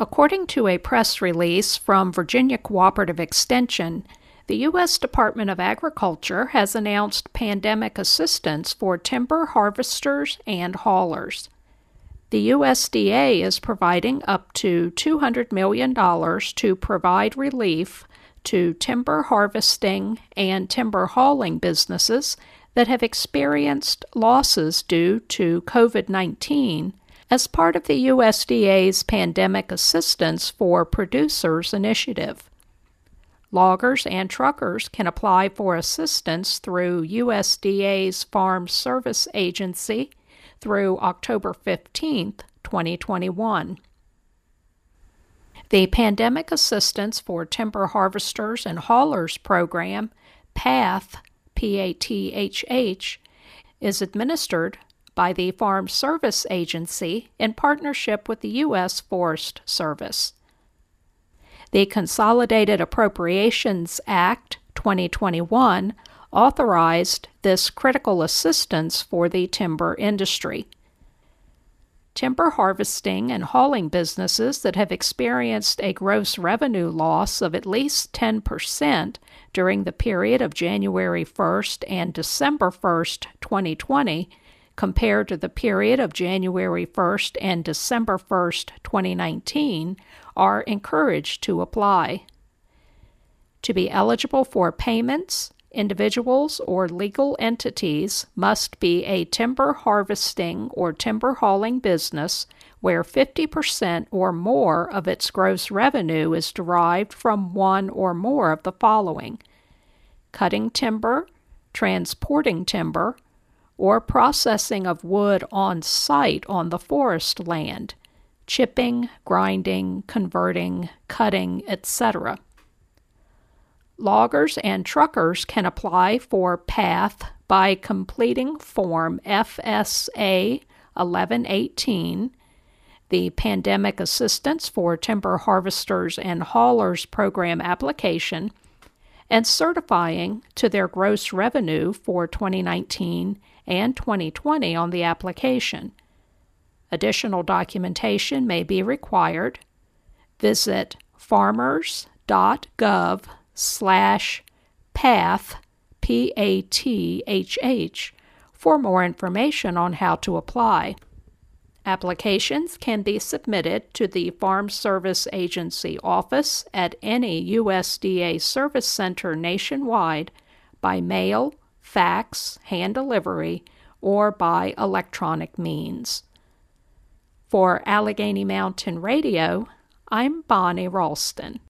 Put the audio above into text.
According to a press release from Virginia Cooperative Extension, the U.S. Department of Agriculture has announced pandemic assistance for timber harvesters and haulers. The USDA is providing up to $200 million to provide relief to timber harvesting and timber hauling businesses that have experienced losses due to COVID-19 as part of the USDA's Pandemic Assistance for Producers initiative. Loggers and truckers can apply for assistance through USDA's Farm Service Agency through October 15, 2021. The Pandemic Assistance for Timber Harvesters and Haulers program, PATH, P-A-T-H-H, is administered by the Farm Service Agency in partnership with the U.S. Forest Service. The Consolidated Appropriations Act 2021 authorized this critical assistance for the timber industry. Timber harvesting and hauling businesses that have experienced a gross revenue loss of at least 10% during the period of January 1st and December 1st, 2020, compared to the period of January 1st and December 1st, 2019, are encouraged to apply. To be eligible for payments, individuals or legal entities must be a timber harvesting or timber hauling business where 50% or more of its gross revenue is derived from one or more of the following: cutting timber, transporting timber, or processing of wood on site on the forest land, chipping, grinding, converting, cutting, etc. Loggers and truckers can apply for PATH by completing Form FSA 1118, the Pandemic Assistance for Timber Harvesters and Haulers Program application, and certifying to their gross revenue for 2019 and 2020 on the application. Additional documentation may be required. Visit farmers.gov/PATH, P-A-T-H-H, for more information on how to apply. Applications can be submitted to the Farm Service Agency office at any USDA service center nationwide by mail, fax, hand delivery, or by electronic means. For Allegheny Mountain Radio, I'm Bonnie Ralston.